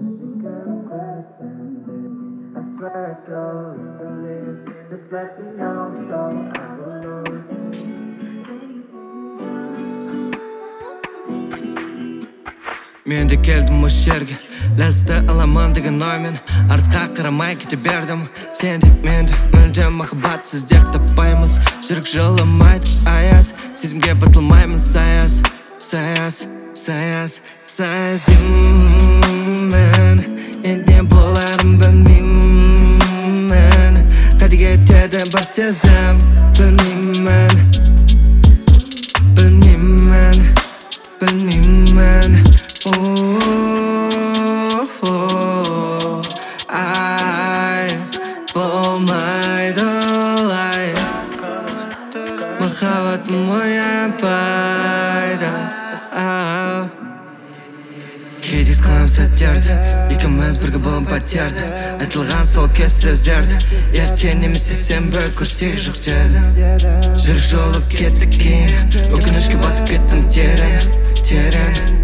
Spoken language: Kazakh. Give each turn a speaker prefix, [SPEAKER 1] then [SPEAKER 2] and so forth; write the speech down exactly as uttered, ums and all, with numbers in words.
[SPEAKER 1] Men de keldim oş yerge, lazzat alaman degan oymen artqa qaramay kete berdim. Sen de men de müldem mahbatsiz deb tapaymiz. Жүрек жыламайды аяз, сезімге батылмаймын саяз, саяз, саяз, саязиммен. Енді не боларын білмеймін, қайда кетеді бар сезім, білмеймін, білмеймін, білмеймін. Ай, болмайды олай, махаббатым оянбайды. Кейде қылам сәттерді, екеуміз бірге болым пәтерді. Айтылған сол кез сөздерді, ертең немесе сенбі көрсек жоқ деді. Жүрек жолып кетті кейін, өкінішке батып кеттім терең, терең.